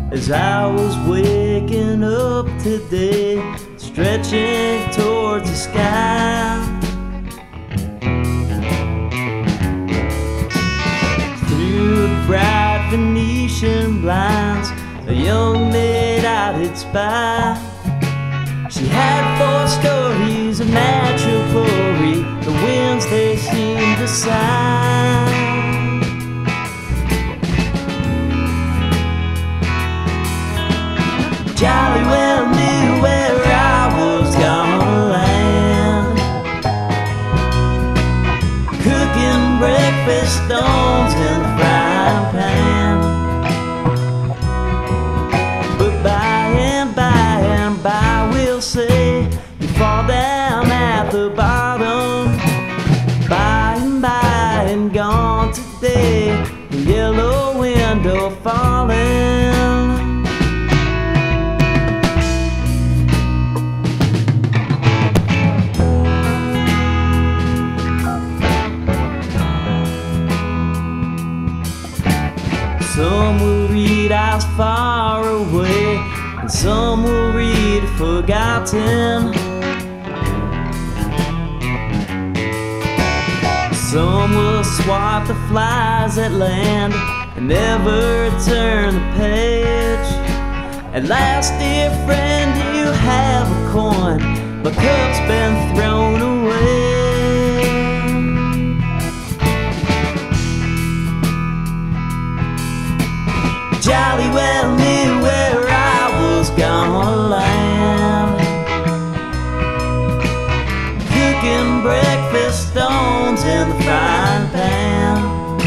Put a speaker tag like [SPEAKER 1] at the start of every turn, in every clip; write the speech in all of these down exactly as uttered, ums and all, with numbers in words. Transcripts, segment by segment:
[SPEAKER 1] as I was waking up today, stretching towards the sky. Through the bright Venetian blinds, a young maid I did spy. She had four stories of natural glory, the winds they seemed to sigh. Jolly well knew where I was gonna land, cooking breakfast stones in the frying pan. But by and by and by, we'll say, you fall down at the bottom. By and by and gone today, the yellow window falling. Some will read as far away, and some will read forgotten. Some will swat the flies that land and never turn the page. At last, dear friend, you have a coin, the cup's been thrown away. Jolly well knew where I was gonna land, cooking breakfast stones in the frying pan.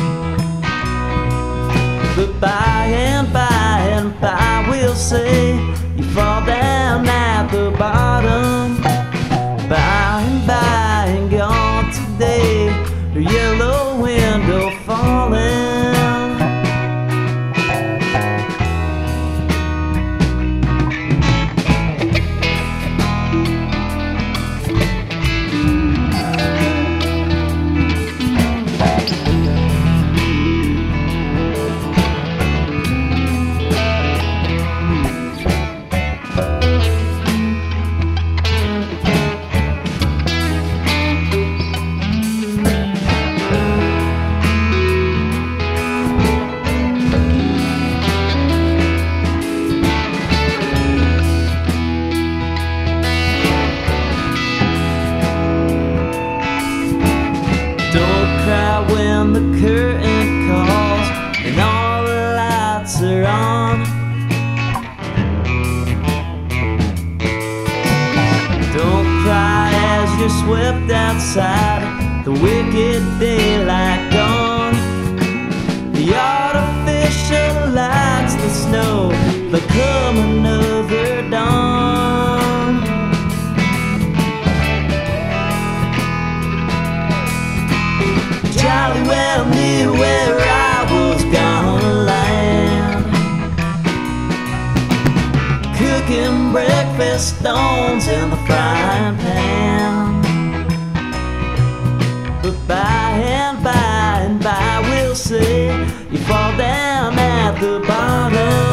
[SPEAKER 1] But by and by and by, we'll say, you fall down at the bottom. By and by and gone today, the yellow window falling. When the curtain calls and all the lights are on, don't cry as you're swept outside, the wicked daylight gone. The artificial lights, the snow, there come another dawn. Jolly well knew where I was gonna land, cooking breakfast stones in the frying pan. But by and by and by, we'll say, you fall down at the bottom.